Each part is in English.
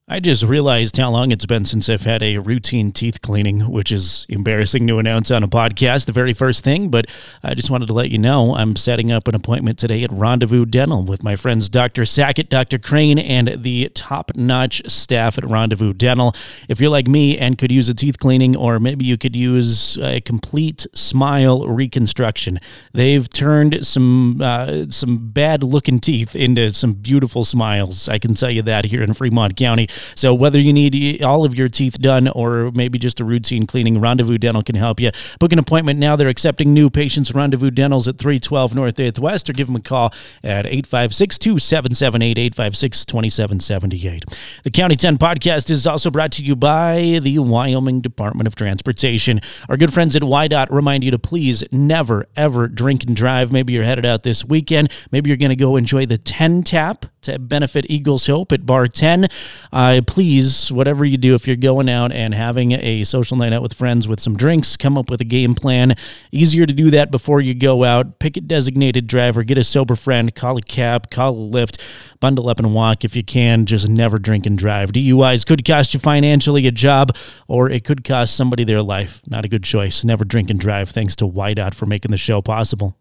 I just realized how long it's been since I've had a routine teeth cleaning, which is embarrassing to announce on a podcast, the very first thing, but I just wanted to let you know I'm setting up an appointment today at Rendezvous Dental with my friends Dr. Sackett, Dr. Crane, and the top-notch staff at Rendezvous Dental. If you're like me and could use a teeth cleaning, or maybe you could use a complete smile reconstruction, they've turned some bad-looking teeth into some beautiful smiles. I can tell you that here in Fremont County. So whether you need all of your teeth done or maybe just a routine cleaning, Rendezvous Dental can help you. Book an appointment now. They're accepting new patients. Rendezvous Dental's at 312 North 8th West, or give them a call at 856-2778-856-2778. The County 10 podcast is also brought to you by the Wyoming Department of Transportation. Our good friends at WYDOT remind you to please never, ever drink and drive. Maybe you're headed out this weekend. Maybe you're going to go enjoy the 10 tap to benefit Eagles Hope at Bar 10. Please, whatever you do, if you're going out and having a social night out with friends with some drinks, come up with a game plan. Easier to do that before you go out. Pick a designated driver, get a sober friend, call a cab, call a Lyft, bundle up and walk if you can. Just never drink and drive. DUIs could cost you financially a job, or it could cost somebody their life. Not a good choice. Never drink and drive. Thanks to WYDOT for making the show possible.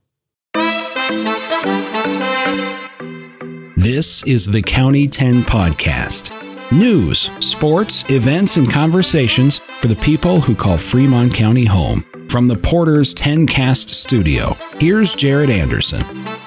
This is the County 10 podcast. News, sports, events, and conversations for the people who call Fremont County home. From the Porter's 10Cast studio, here's Jared Anderson.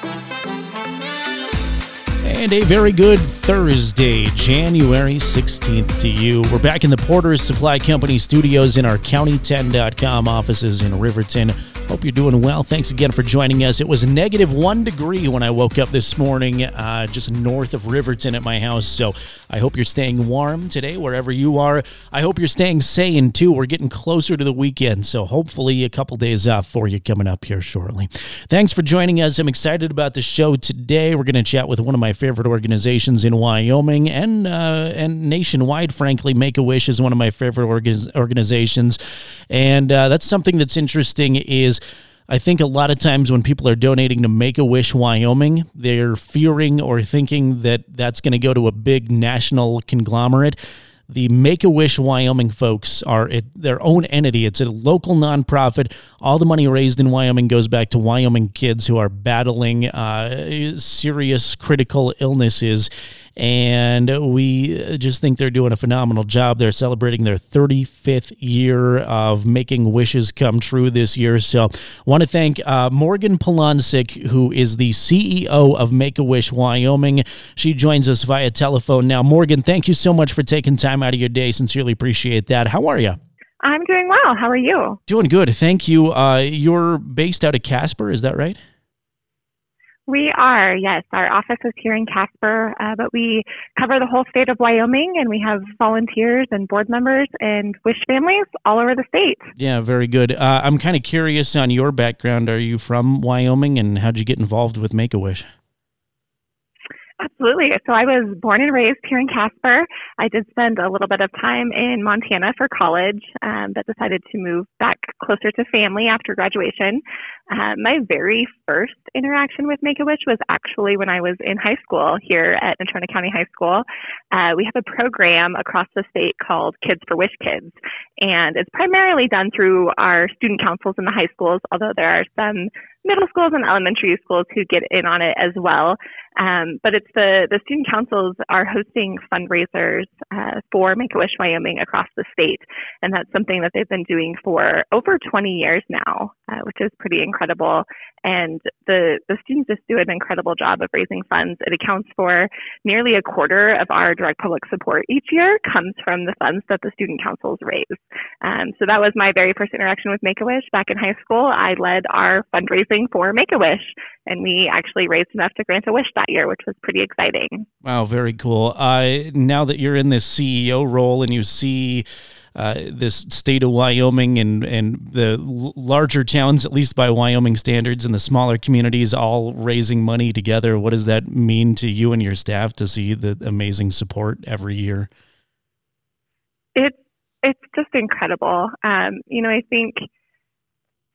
And a very good Thursday, January 16th to you. We're back in the Porter's Supply Company studios in our county10.com offices in Riverton. Hope you're doing well. Thanks again for joining us. It was -1 degree when I woke up this morning, just north of Riverton at my house. So I hope you're staying warm today, wherever you are. I hope you're staying sane, too. We're getting closer to the weekend, so hopefully a couple days off for you coming up here shortly. Thanks for joining us. I'm excited about the show today. We're going to chat with one of my favorite organizations in Wyoming and nationwide, frankly. Make-A-Wish is one of my favorite organizations. And that's something that's interesting is I think a lot of times when people are donating to Make-A-Wish Wyoming, they're fearing or thinking that that's going to go to a big national conglomerate. The Make-A-Wish Wyoming folks are their own entity. It's a local nonprofit. All the money raised in Wyoming goes back to Wyoming kids who are battling serious critical illnesses. And we just think they're doing a phenomenal job. They're celebrating their 35th year of making wishes come true this year. So I want to thank Morgan Polonsik, who is the CEO of Make-A-Wish Wyoming. She joins us via telephone now. Morgan, thank you so much for taking time out of your day. Sincerely appreciate that. How are you? I'm doing well. How are you? Doing good. Thank you. You're based out of Casper, is that right? We are, yes. Our office is here in Casper, but we cover the whole state of Wyoming, and we have volunteers and board members and Wish families all over the state. Yeah, very good. I'm kind of curious on your background. Are you from Wyoming, and how'd you get involved with Make-A-Wish? Absolutely. So I was born and raised here in Casper. I did spend a little bit of time in Montana for college, but decided to move back closer to family after graduation. My very first interaction with Make-A-Wish was actually when I was in high school here at Natrona County High School. We have a program across the state called Kids for Wish Kids, and it's primarily done through our student councils in the high schools, although there are some middle schools and elementary schools who get in on it as well. But it's the student councils are hosting fundraisers for Make-A-Wish Wyoming across the state. And that's something that they've been doing for over 20 years now, which is pretty incredible. And the students just do an incredible job of raising funds. It accounts for nearly a quarter of our direct public support each year comes from the funds that the student councils raise. So that was my very first interaction with Make-A-Wish back in high school. I led our fundraising for Make-A-Wish, and we actually raised enough to grant a wish that year, which was pretty exciting. Wow, very cool. Now that you're in this CEO role and you see this state of Wyoming and the larger towns, at least by Wyoming standards, and the smaller communities all raising money together, what does that mean to you and your staff to see the amazing support every year? It's just incredible. I think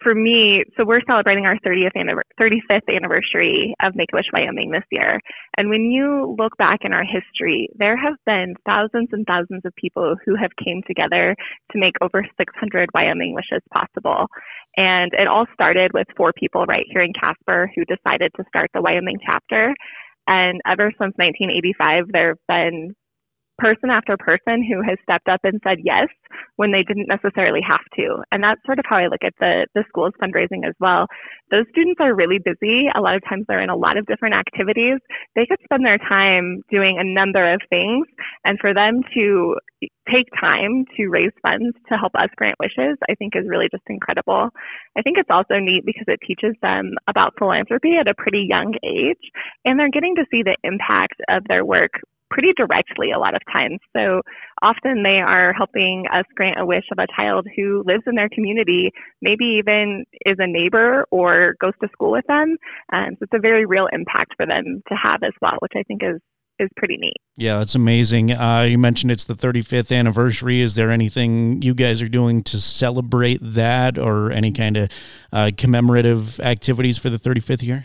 for me, so we're celebrating our 35th anniversary of Make-A-Wish Wyoming this year. And when you look back in our history, there have been thousands and thousands of people who have came together to make over 600 Wyoming wishes possible. And it all started with 4 people right here in Casper who decided to start the Wyoming chapter. And ever since 1985, there have been person after person who has stepped up and said yes when they didn't necessarily have to. And that's sort of how I look at the school's fundraising as well. Those students are really busy. A lot of times they're in a lot of different activities. They could spend their time doing a number of things. And for them to take time to raise funds to help us grant wishes, I think is really just incredible. I think it's also neat because it teaches them about philanthropy at a pretty young age. And they're getting to see the impact of their work pretty directly a lot of times. So often they are helping us grant a wish of a child who lives in their community, maybe even is a neighbor or goes to school with them. So it's a very real impact for them to have as well, which I think is pretty neat. Yeah, it's amazing. You mentioned it's the 35th anniversary. Is there anything you guys are doing to celebrate that or any kind of commemorative activities for the 35th year?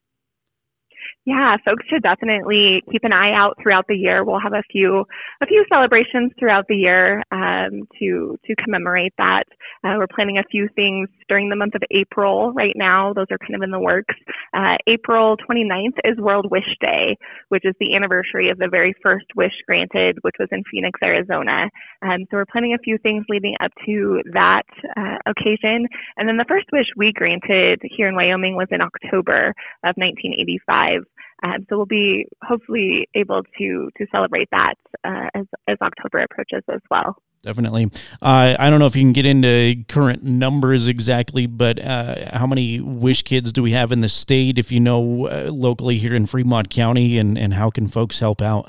Yeah, folks should definitely keep an eye out throughout the year. We'll have a few celebrations throughout the year to commemorate that. We're planning a few things during the month of April right now. Those are kind of in the works. April 29th is World Wish Day, which is the anniversary of the very first wish granted, which was in Phoenix, Arizona. So we're planning a few things leading up to that occasion. And then the first wish we granted here in Wyoming was in October of 1985. So we'll be hopefully able to celebrate that as October approaches as well. Definitely. I don't know if you can get into current numbers exactly, but how many Wish Kids do we have in the state, if you know, locally here in Fremont County, and how can folks help out?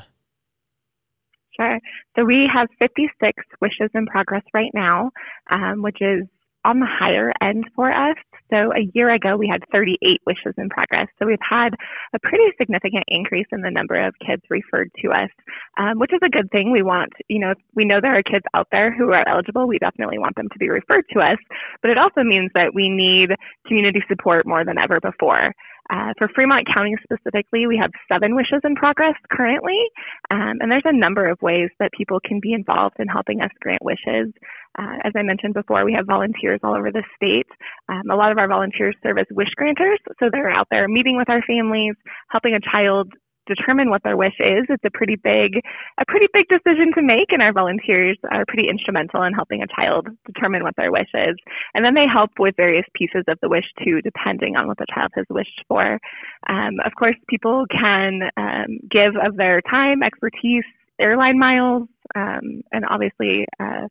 Sure. So we have 56 wishes in progress right now, which is on the higher end for us. So a year ago, we had 38 wishes in progress. So we've had a pretty significant increase in the number of kids referred to us, which is a good thing. We want, if we know there are kids out there who are eligible, we definitely want them to be referred to us. But it also means that we need community support more than ever before. For Fremont County specifically, we have 7 wishes in progress currently, and there's a number of ways that people can be involved in helping us grant wishes. As I mentioned before, we have volunteers all over the state. A lot of our volunteers serve as wish granters, so they're out there meeting with our families, helping a child determine what their wish is. It's a pretty big decision to make, and our volunteers are pretty instrumental in helping a child determine what their wish is. And then they help with various pieces of the wish too, depending on what the child has wished for. Of course, people can give of their time, expertise, airline miles, and obviously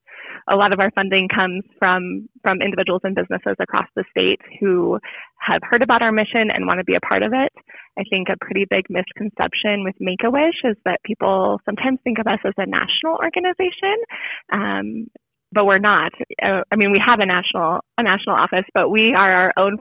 a lot of our funding comes from individuals and businesses across the state who have heard about our mission and want to be a part of it. I think a pretty big misconception with Make-A-Wish is that people sometimes think of us as a national organization, but we're not. We have a national office, but we are our own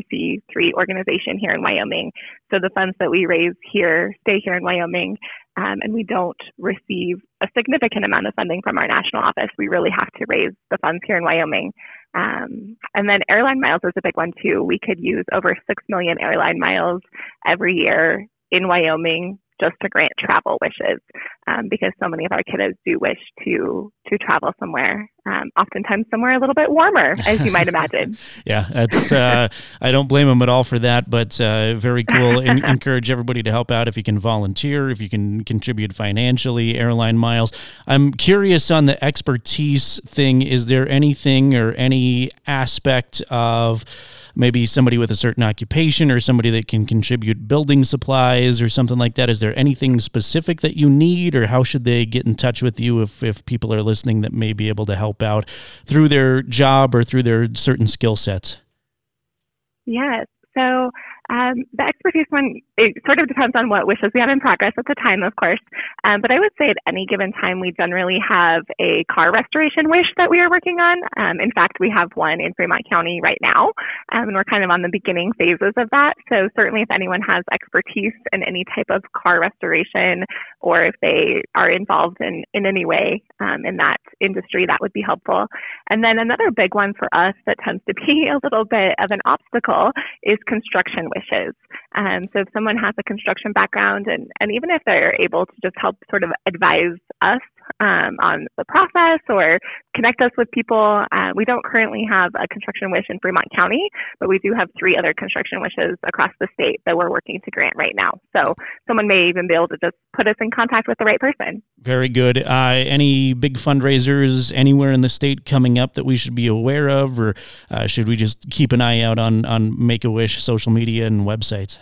501c3 organization here in Wyoming. So the funds that we raise here stay here in Wyoming. And we don't receive a significant amount of funding from our national office. We really have to raise the funds here in Wyoming. And then airline miles is a big one too. We could use over 6 million airline miles every year in Wyoming just to grant travel wishes, because so many of our kiddos do wish to travel somewhere, oftentimes somewhere a little bit warmer, as you might imagine. Yeah, that's I don't blame them at all for that, but very cool. Encourage everybody to help out if you can volunteer, if you can contribute financially, airline miles. I'm curious on the expertise thing. Is there anything or any aspect of maybe somebody with a certain occupation or somebody that can contribute building supplies or something like that? Is there anything specific that you need, or how should they get in touch with you if people are listening that may be able to help out through their job or through their certain skill sets? Yes. So The expertise one, it sort of depends on what wishes we have in progress at the time, of course. But I would say at any given time, we generally have a car restoration wish that we are working on. In fact, we have one in Fremont County right now, and we're kind of on the beginning phases of that. So certainly if anyone has expertise in any type of car restoration, or if they are involved in any way in that industry, that would be helpful. And then another big one for us that tends to be a little bit of an obstacle is construction wishes. So if someone has a construction background, and even if they're able to just help sort of advise us on the process or connect us with people, we don't currently have a construction wish in Fremont County, but we do have 3 other construction wishes across the state that we're working to grant right now. So someone may even be able to just put us in contact with the right person. Very good. Any big fundraisers anywhere in the state coming up that we should be aware of, or should we just keep an eye out on Make-A-Wish social media and websites?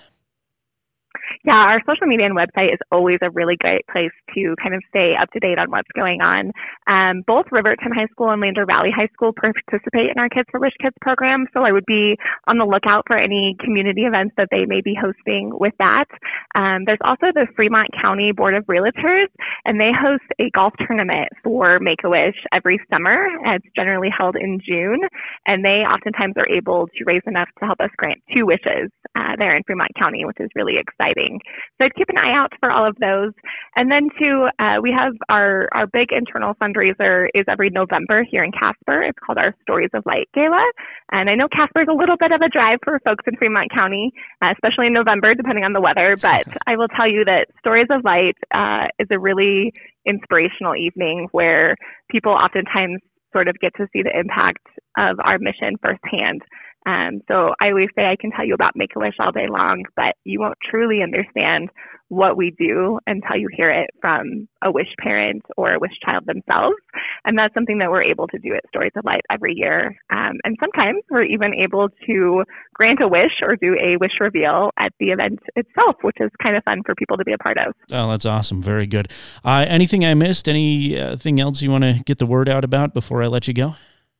Yeah, our social media and website is always a really great place to kind of stay up to date on what's going on. Both Riverton High School and Lander Valley High School participate in our Kids for Wish Kids program, so I would be on the lookout for any community events that they may be hosting with that. There's also the Fremont County Board of Realtors, and they host a golf tournament for Make-A-Wish every summer. It's generally held in June, and they oftentimes are able to raise enough to help us grant 2 wishes there in Fremont County, which is really exciting. So I'd keep an eye out for all of those. And then too, we have our big internal fundraiser is every November here in Casper. It's called our Stories of Light Gala. And I know Casper is a little bit of a drive for folks in Fremont County, especially in November, depending on the weather. But I will tell you that Stories of Light is a really inspirational evening where people oftentimes sort of get to see the impact of our mission firsthand. So I always say I can tell you about Make-A-Wish all day long, but you won't truly understand what we do until you hear it from a wish parent or a wish child themselves. And that's something that we're able to do at Stories of Light every year. And sometimes we're even able to grant a wish or do a wish reveal at the event itself, which is kind of fun for people to be a part of. Oh, that's awesome. Very good. Anything I missed? Anything else you want to get the word out about before I let you go?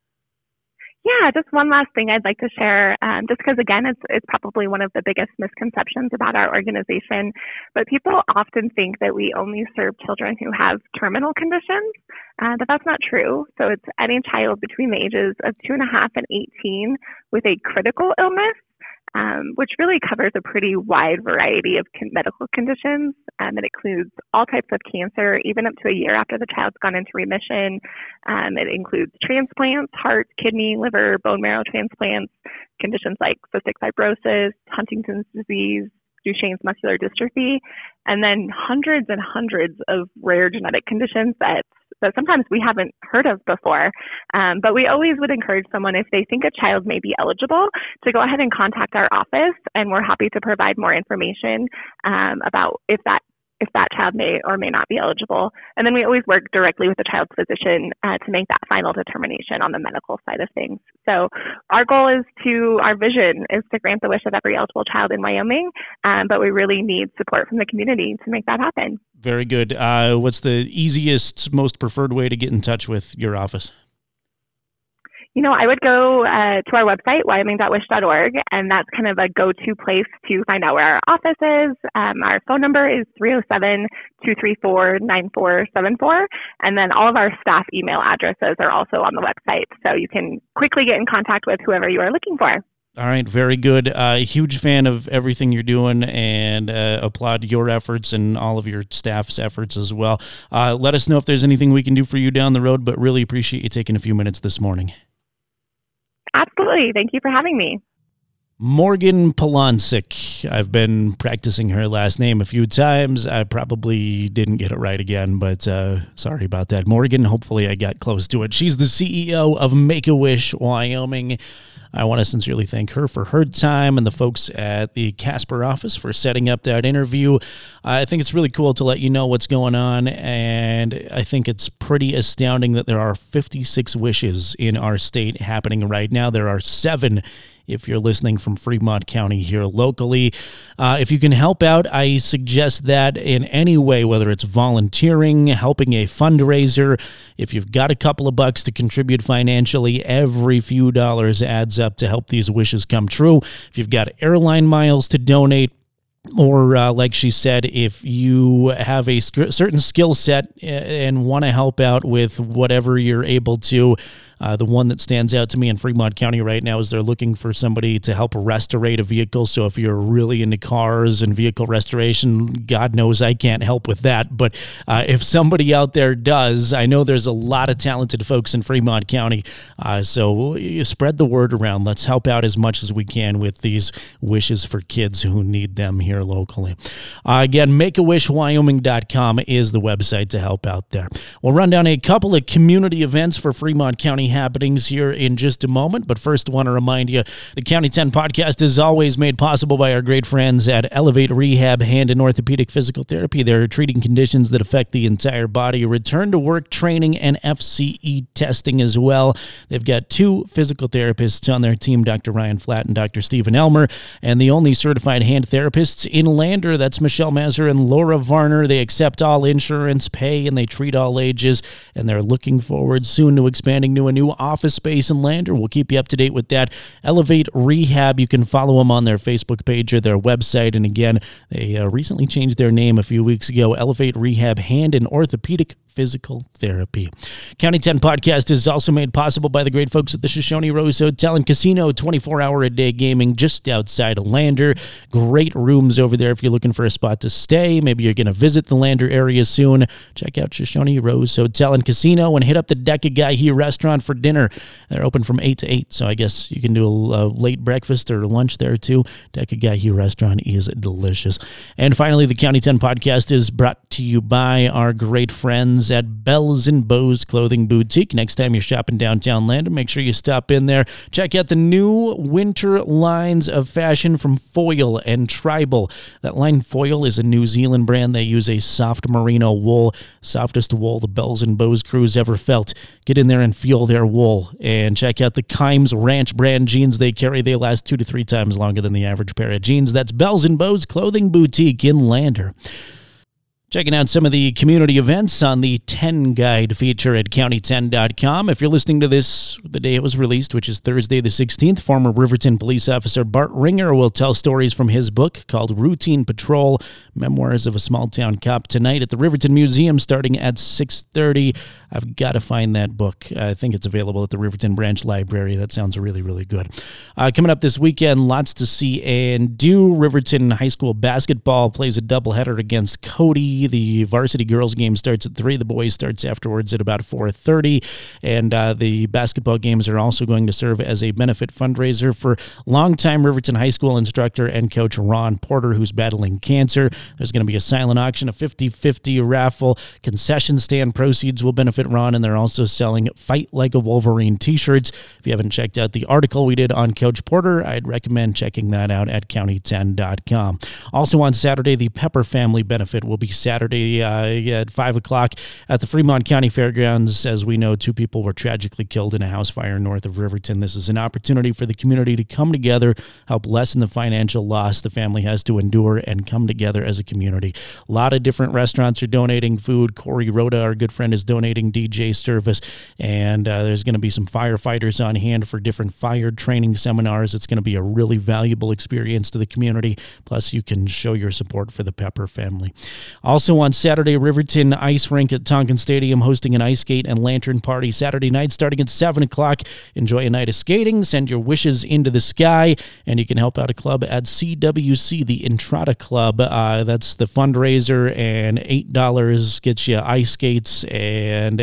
Yeah, just one last thing I'd like to share, just because, again, it's probably one of the biggest misconceptions about our organization, but people often think that we only serve children who have terminal conditions, but that's not true. So it's any child between the ages of 2.5 and 18 with a critical illness, which really covers a pretty wide variety of medical conditions. It includes all types of cancer, even up to a year after the child's gone into remission. It includes transplants, heart, kidney, liver, bone marrow transplants, conditions like cystic fibrosis, Huntington's disease, Duchenne's muscular dystrophy, and then hundreds and hundreds of rare genetic conditions that sometimes we haven't heard of before. But we always would encourage someone, if they think a child may be eligible, to go ahead and contact our office, and we're happy to provide more information about if that child may or may not be eligible. And then we always work directly with the child's physician to make that final determination on the medical side of things. So our vision is to grant the wish of every eligible child in Wyoming, but we really need support from the community to make that happen. Very good. What's the easiest, most preferred way to get in touch with your office? I would go to our website, wyoming.wish.org, and that's kind of a go-to place to find out where our office is. Our phone number is 307-234-9474, and then all of our staff email addresses are also on the website, so you can quickly get in contact with whoever you are looking for. All right, very good. Huge fan of everything you're doing, and applaud your efforts and all of your staff's efforts as well. Let us know if there's anything we can do for you down the road, but really appreciate you taking a few minutes this morning. Absolutely. Thank you for having me. Morgan Polonsik. I've been practicing her last name a few times. I probably didn't get it right again, but sorry about that. Morgan, hopefully I got close to it. She's the CEO of Make-A-Wish Wyoming. I want to sincerely thank her for her time and the folks at the Casper office for setting up that interview. I think it's really cool to let you know what's going on, and I think it's pretty astounding that there are 56 wishes in our state happening right now. There are 7 if you're listening from Fremont County here locally. If you can help out, I suggest that in any way, whether it's volunteering, helping a fundraiser. If you've got a couple of bucks to contribute financially, every few dollars adds up to help these wishes come true. If you've got airline miles to donate, or like she said, if you have a certain skill set and want to help out with whatever you're able to, the one that stands out to me in Fremont County right now is they're looking for somebody to help restorate a vehicle. So if you're really into cars and vehicle restoration, God knows I can't help with that. But if somebody out there does, I know there's a lot of talented folks in Fremont County. So you spread the word around. Let's help out as much as we can with these wishes for kids who need them here locally. Again, MakeAWishWyoming.com is the website to help out there. We'll run down a couple of community events for Fremont County happenings here in just a moment. But first, I want to remind you, the County 10 podcast is always made possible by our great friends at Elevate Rehab Hand and Orthopedic Physical Therapy. They're treating conditions that affect the entire body, return to work training, and FCE testing as well. They've got 2 physical therapists on their team, Dr. Ryan Flatt and Dr. Stephen Elmer, and the only certified hand therapists in Lander. That's Michelle Mazur and Laura Varner. They accept all insurance, pay, and they treat all ages, and they're looking forward soon to expanding to a new office space in Lander. We'll keep you up to date with that. Elevate Rehab, you can follow them on their Facebook page or their website. And again, they recently changed their name a few weeks ago. Elevate Rehab Hand and Orthopedic Physical Therapy. County 10 podcast is also made possible by the great folks at the Shoshone Rose Hotel and Casino, 24-hour-a-day gaming just outside of Lander. Great rooms over there if you're looking for a spot to stay. Maybe you're going to visit the Lander area soon. Check out Shoshone Rose Hotel and Casino and hit up the Deckagahi restaurant for dinner. They're open from 8 to 8, so I guess you can do a late breakfast or lunch there too. Deckagahi restaurant is delicious. And finally, the County 10 podcast is brought to you by our great friends at Bells and Bows Clothing Boutique. Next time you're shopping downtown Lander, make sure you stop in there. Check out the new winter lines of fashion from Foil and Tribal. That line Foil is a New Zealand brand. They use a soft merino wool, softest wool the Bells and Bows crew's ever felt. Get in there and feel their wool. And check out the Kimes Ranch brand jeans they carry. They last 2 to 3 times longer than the average pair of jeans. That's Bells and Bows Clothing Boutique in Lander. Checking out some of the community events on the 10 Guide feature at county10.com. If you're listening to this the day it was released, which is Thursday the 16th, former Riverton police officer Bart Ringer will tell stories from his book called Routine Patrol, Memoirs of a Small-Town Cop, tonight at the Riverton Museum starting at 6:30. I've got to find that book. I think it's available at the Riverton Branch Library. That sounds really, really good. Coming up this weekend, lots to see and do. Riverton High School basketball plays a doubleheader against Cody. The varsity girls game starts at 3. The boys starts afterwards at about 4:30. And the basketball games are also going to serve as a benefit fundraiser for longtime Riverton High School instructor and coach Ron Porter, who's battling cancer. There's going to be a silent auction, a 50-50 raffle. Concession stand proceeds will benefit Ron, and they're also selling Fight Like a Wolverine t-shirts. If you haven't checked out the article we did on Coach Porter, I'd recommend checking that out at county10.com. Also on Saturday, the Pepper Family Benefit will be Saturday at 5 o'clock at the Fremont County Fairgrounds. As we know, 2 people were tragically killed in a house fire north of Riverton. This is an opportunity for the community to come together, help lessen the financial loss the family has to endure, and come together as a community. A lot of different restaurants are donating food. Corey Rhoda, our good friend, is donating DJ service, and there's going to be some firefighters on hand for different fire training seminars. It's going to be a really valuable experience to the community. Plus, you can show your support for the Pepper family. Also on Saturday, Riverton Ice Rink at Tonkin Stadium hosting an ice skate and lantern party Saturday night starting at 7 o'clock. Enjoy a night of skating, send your wishes into the sky, and you can help out a club at CWC, the Entrada Club. That's the fundraiser, and $8 gets you ice skates and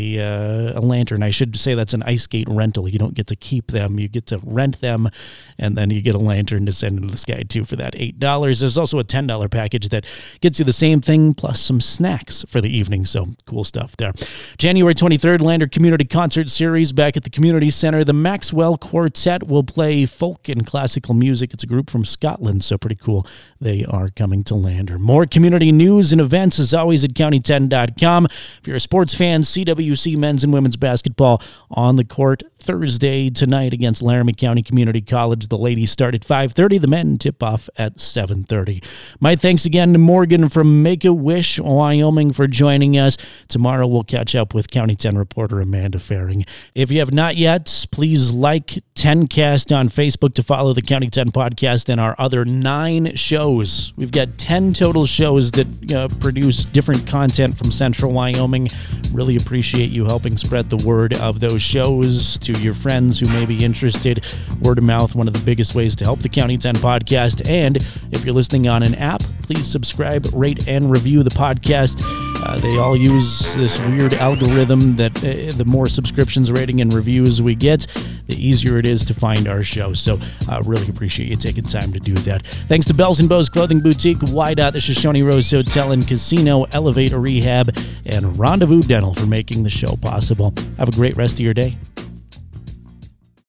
a lantern. I should say that's an ice skate rental. You don't get to keep them. You get to rent them, and then you get a lantern to send into the sky, too, for that $8. There's also a $10 package that gets you the same thing plus some snacks for the evening, so cool stuff there. January 23rd, Lander Community Concert Series back at the Community Center. The Maxwell Quartet will play folk and classical music. It's a group from Scotland, so pretty cool. They are coming to Lander. More community news and events, as always, at county10.com. If you're a sports fan, CWC men's and women's basketball on the court Thursday tonight against Laramie County Community College. The ladies start at 5:30. The men tip off at 7:30. My thanks again to Morgan from Make-A-Wish, Wyoming, for joining us. Tomorrow we'll catch up with County 10 reporter Amanda Faring. If you have not yet, please like 10Cast on Facebook to follow the County 10 podcast and our other 9 shows. We've got 10 total shows that produce different content from Central Wyoming. Really appreciate you helping spread the word of those shows to your friends who may be interested. Word of mouth, one of the biggest ways to help the County 10 podcast. And if you're listening on an app, please subscribe, rate, and review the podcast. They all use this weird algorithm that the more subscriptions, rating, and reviews we get, the easier it is to find our show. So really appreciate you taking time to do that. Thanks to Bells & Bows Clothing Boutique, Wydot, the Shoshone Rose Hotel and Casino, Elevate Rehab, and Rendezvous Dental for making the show possible. Have a great rest of your day.